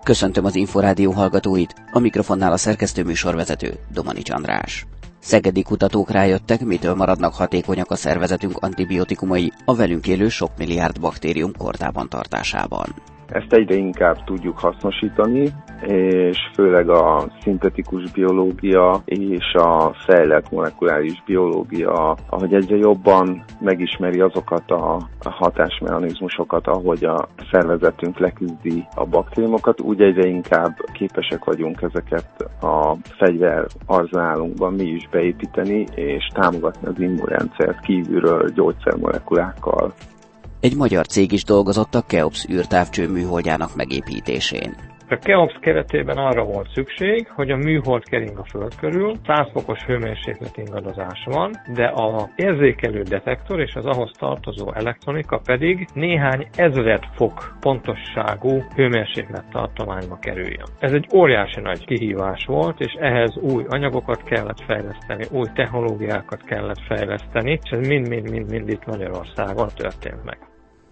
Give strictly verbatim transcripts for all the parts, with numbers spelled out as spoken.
Köszöntöm az Inforádió hallgatóit, a mikrofonnál a szerkesztő műsorvezető Domanics András. Szegedi kutatók rájöttek, mitől maradnak hatékonyak a szervezetünk antibiotikumai a velünk élő sok milliárd baktérium kordában tartásában. Ezt egyre inkább tudjuk hasznosítani, és főleg a szintetikus biológia és a fejlett molekuláris biológia, ahogy egyre jobban megismeri azokat a hatásmechanizmusokat, ahogy a szervezetünk leküzdi a baktériumokat, úgy egyre inkább képesek vagyunk ezeket a fegyver arzenálunkban mi is beépíteni, és támogatni az immunrendszert kívülről gyógyszermolekulákkal. Egy magyar cég is dolgozott a Keops űrtávcső műholdjának megépítésén. A Keops keretében arra volt szükség, hogy a műhold kering a Föld körül, száz fokos hőmérséklet ingadozás van, de az érzékelő detektor és az ahhoz tartozó elektronika pedig néhány ezred fok pontosságú hőmérséklet tartományba kerüljön. Ez egy óriási nagy kihívás volt, és ehhez új anyagokat kellett fejleszteni, új technológiákat kellett fejleszteni, és ez mind-mind-mind itt Magyarországon történt meg.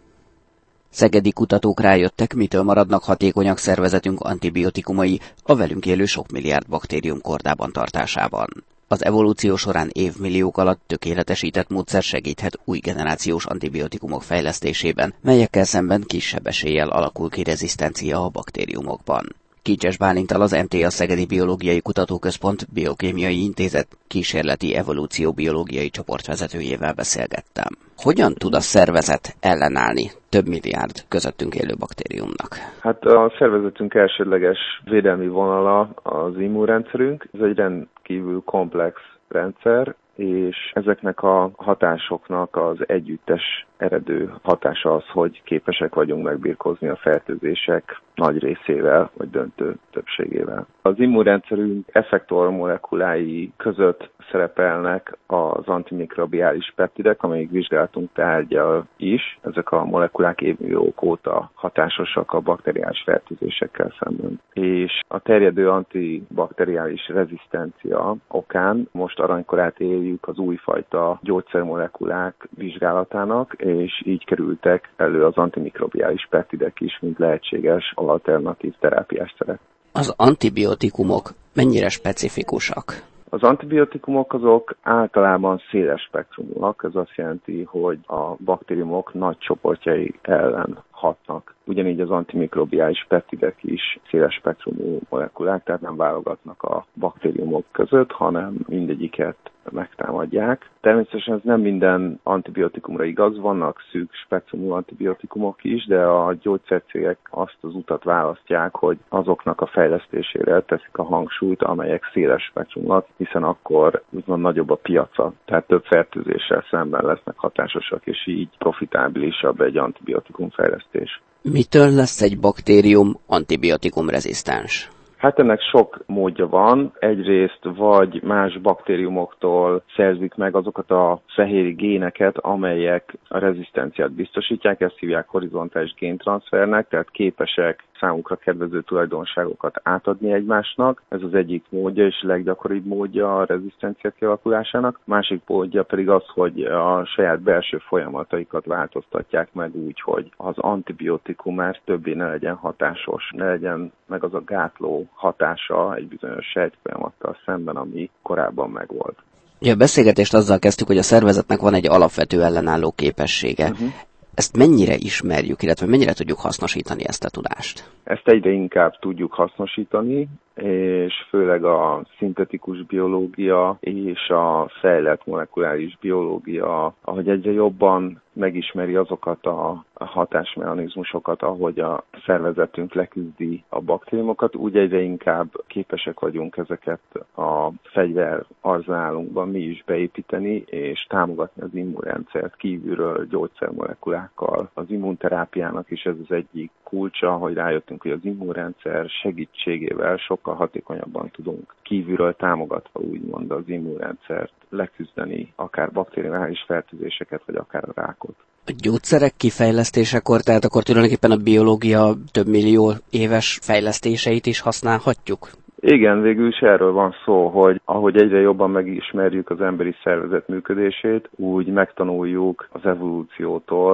Szegedi kutatók rájöttek, mitől maradnak hatékonyak szervezetünk antibiotikumai a velünk élő sok milliárd baktérium kordában tartásában. Az evolúció során évmilliók alatt tökéletesített módszer segíthet új generációs antibiotikumok fejlesztésében, melyekkel szemben kisebb eséllyel alakul ki rezisztencia a baktériumokban. Kincses Bálinttal, az em té á Szegedi Biológiai Kutatóközpont Biokémiai Intézet kísérleti evolúcióbiológiai csoportvezetőjével beszélgettem. Hogyan tud a szervezet ellenállni több milliárd közöttünk élő baktériumnak? Hát a szervezetünk elsődleges védelmi vonala az immunrendszerünk. Ez egy rendkívül komplex rendszer, és ezeknek a hatásoknak az együttes eredő hatása az, hogy képesek vagyunk megbirkózni a fertőzések nagy részével, vagy döntő többségével. Az immunrendszerünk effektor molekulái között szerepelnek az antimikrobiális peptidek, amelyik vizsgálatunk tárgya is. Ezek a molekulák évmilliók óta hatásosak a bakteriális fertőzésekkel szemben. És a terjedő antibakteriális rezisztencia okán most aranykorát éljük az újfajta gyógyszermolekulák vizsgálatának, és így kerültek elő az antimikrobiális peptidek is, mint lehetséges alternatív terápiás szerep. Az antibiotikumok mennyire specifikusak? Az antibiotikumok azok általában széles spektrumúak, ez azt jelenti, hogy a baktériumok nagy csoportjai ellen hatnak. Ugyanígy az antimikrobiális peptidek is széles spektrumú molekulák, tehát nem válogatnak a baktériumok között, hanem mindegyiket megtámadják. Természetesen ez nem minden antibiotikumra igaz, vannak szűk spektrumú antibiotikumok is, de a gyógyszercégek azt az utat választják, hogy azoknak a fejlesztésére teszik a hangsúlyt, amelyek széles spektrumúak, hiszen akkor úgymond nagyobb a piaca, tehát több fertőzéssel szemben lesznek hatásosak, és így profitábilisabb egy antibiotikum fejlesztés. Mitől lesz egy baktérium antibiotikum rezisztens? Hát ennek sok módja van. Egyrészt vagy más baktériumoktól szerzik meg azokat a fehéri géneket, amelyek a rezisztenciát biztosítják, ezt hívják horizontális géntranszfernek, tehát képesek számukra kedvező tulajdonságokat átadni egymásnak. Ez az egyik módja és leggyakoribb módja a rezisztencia kialakulásának. Másik módja pedig az, hogy a saját belső folyamataikat változtatják meg úgy, hogy az antibiotikum már többé ne legyen hatásos, ne legyen meg az a gátló hatása egy bizonyos sejtfolyamattal szemben, ami korábban megvolt. Ja, a beszélgetést azzal kezdtük, hogy a szervezetnek van egy alapvető ellenálló képessége. Uh-huh. Ezt mennyire ismerjük, illetve mennyire tudjuk hasznosítani ezt a tudást? Ezt egyre inkább tudjuk hasznosítani, és főleg a szintetikus biológia és a fejlett molekuláris biológia, ahogy egyre jobban megismeri azokat a hatásmechanizmusokat, ahogy a szervezetünk leküzdi a baktériumokat, úgy egyre inkább képesek vagyunk ezeket a fegyver arzenálunkban mi is beépíteni, és támogatni az immunrendszert kívülről gyógyszermolekulákkal. Az immunterápiának is ez az egyik kulcsa, hogy rájöttünk, hogy az immunrendszer segítségével sokkal hatékonyabban tudunk kívülről támogatva úgymond az immunrendszert leküzdeni, akár bakteriális fertőzéseket, vagy akár a rákot. A gyógyszerek kifejlesztésekor, tehát akkor tulajdonképpen a biológia több millió éves fejlesztéseit is használhatjuk? Igen, végül is erről van szó, hogy ahogy egyre jobban megismerjük az emberi szervezet működését, úgy megtanuljuk az evolúciótól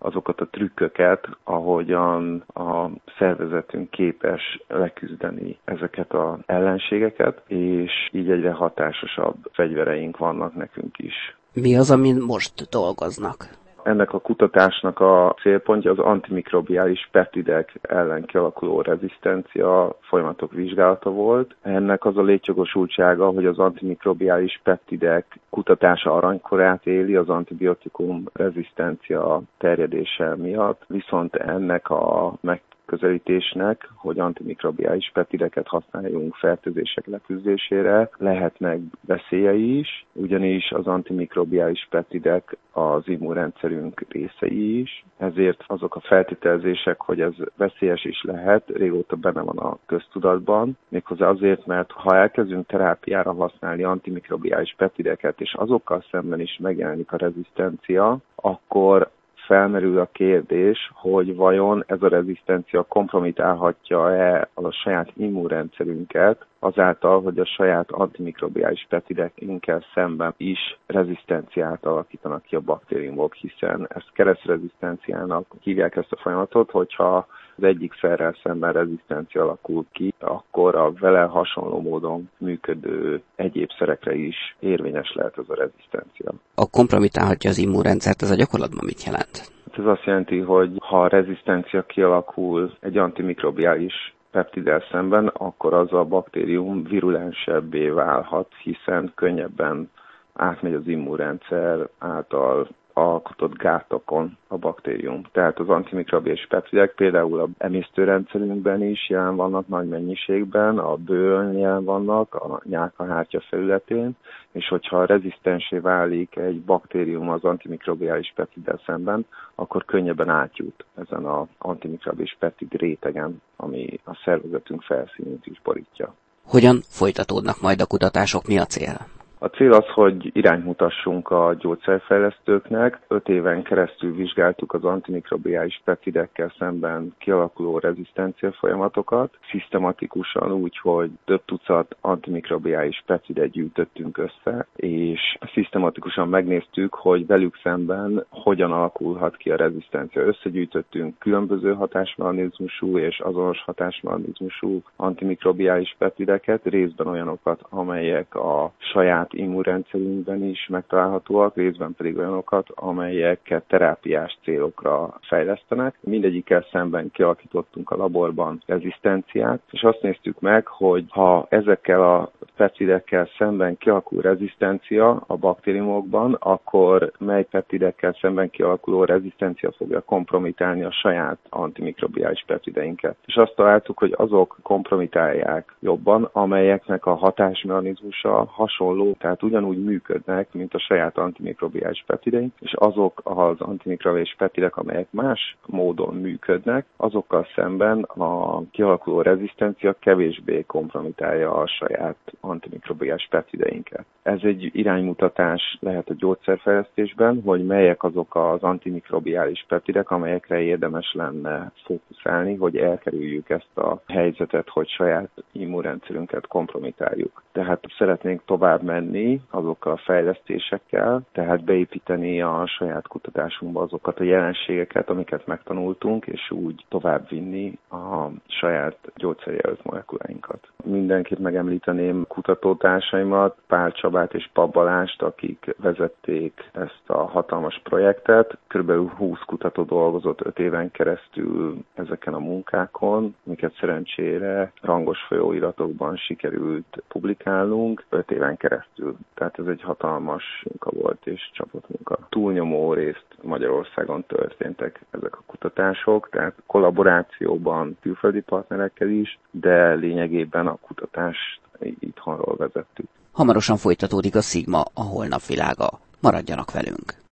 azokat a trükköket, ahogyan a szervezetünk képes leküzdeni ezeket az ellenségeket, és így egyre hatásosabb fegyvereink vannak nekünk is. Mi az, amin most dolgoznak? Ennek a kutatásnak a célpontja az antimikrobiális peptidek ellen kialakuló rezisztencia folyamatok vizsgálata volt. Ennek az a létjogosultsága, hogy az antimikrobiális peptidek kutatása aranykorát éli az antibiotikum rezisztencia terjedése miatt, viszont ennek a meg közelítésnek, hogy antimikrobiális peptideket használjunk fertőzések leküzdésére, lehetnek veszélyei is, ugyanis az antimikrobiális peptidek az immunrendszerünk részei is, ezért azok a feltételezések, hogy ez veszélyes is lehet, régóta benne van a köztudatban, méghozzá azért, mert ha elkezdünk terápiára használni antimikrobiális peptideket, és azokkal szemben is megjelenik a rezisztencia, akkor felmerül a kérdés, hogy vajon ez a rezisztencia kompromitálhatja-e a saját immunrendszerünket, azáltal, hogy a saját antimikrobiális peptidekkel szemben is rezisztenciát alakítanak ki a baktériumok, hiszen ezt keresztrezisztenciának hívják ezt a folyamatot, hogyha az egyik szerrel szemben rezisztencia alakul ki, akkor a vele hasonló módon működő egyéb szerekre is érvényes lehet ez a rezisztencia. A kompromitálhatja az immunrendszert, ez a gyakorlatban mit jelent? Ez azt jelenti, hogy ha a rezisztencia kialakul egy antimikrobiális peptiddel szemben, akkor az a baktérium virulensebbé válhat, hiszen könnyebben átmegy az immunrendszer által alkotott gátokon a baktérium. Tehát az antimikrobiális peptidek például a emésztőrendszerünkben is jelen vannak nagy mennyiségben, a bőrön jelen vannak, a nyálkahártya felületén, és hogyha rezisztensé válik egy baktérium az antimikrobiális peptiddel szemben, akkor könnyebben átjut ezen az antimikrobiális peptid rétegen, ami a szervezetünk felszínét is borítja. Hogyan folytatódnak majd a kutatások, mi a cél? A cél az, hogy irányt mutassunk a gyógyszerfejlesztőknek. Öt éven keresztül vizsgáltuk az antimikrobiális peptidekkel szemben kialakuló rezisztencia folyamatokat. Szisztematikusan úgy, hogy több tucat antimikrobiális peptidet gyűjtöttünk össze, és szisztematikusan megnéztük, hogy velük szemben hogyan alakulhat ki a rezisztencia. Összegyűjtöttünk különböző hatásmechanizmusú és azonos hatásmechanizmusú antimikrobiális peptideket, részben olyanokat, amelyek a saját immunrendszerünkben is megtalálhatóak, részben pedig olyanokat, amelyeket terápiás célokra fejlesztenek. Mindegyikkel szemben kialakítottunk a laborban rezisztenciát, és azt néztük meg, hogy ha ezekkel a peptidekkel szemben kialakul rezisztencia a baktériumokban, akkor mely peptidekkel szemben kialakuló rezisztencia fogja kompromitálni a saját antimikrobiális peptideinket. És azt találtuk, hogy azok kompromitálják jobban, amelyeknek a hatásmechanizmusa hasonló, tehát ugyanúgy működnek, mint a saját antimikrobiális peptideink, és azok az antimikrobiális peptidek, amelyek más módon működnek, azokkal szemben a kialakuló rezisztencia kevésbé kompromitálja a saját antimikrobiális peptideinket. Ez egy iránymutatás lehet a gyógyszerfejlesztésben, hogy melyek azok az antimikrobiális peptidek, amelyekre érdemes lenne fókuszálni, hogy elkerüljük ezt a helyzetet, hogy saját immunrendszerünket kompromitáljuk. Tehát szeretnénk tovább menni azokkal a fejlesztésekkel, tehát beépíteni a saját kutatásunkba azokat a jelenségeket, amiket megtanultunk, és úgy tovább vinni a saját gyógyszerjelölt molekuláinkat. Mindenképp megemlíteném kutatótársaimat, Pál Csabát és Pap Balást, akik vezették ezt a hatalmas projektet. Körülbelül húsz kutató dolgozott öt éven keresztül ezeken a munkákon, amiket szerencsére rangos folyóiratokban sikerült publikálnunk öt éven keresztül. Tehát ez egy hatalmas munka volt és csapatmunka. Túlnyomó részt Magyarországon történtek ezek a kutatások, tehát kollaborációban külföldi partnerekkel is, de lényegében a kutatást itthonról vezettük. Hamarosan folytatódik a Szigma, a holnap világa. Maradjanak velünk!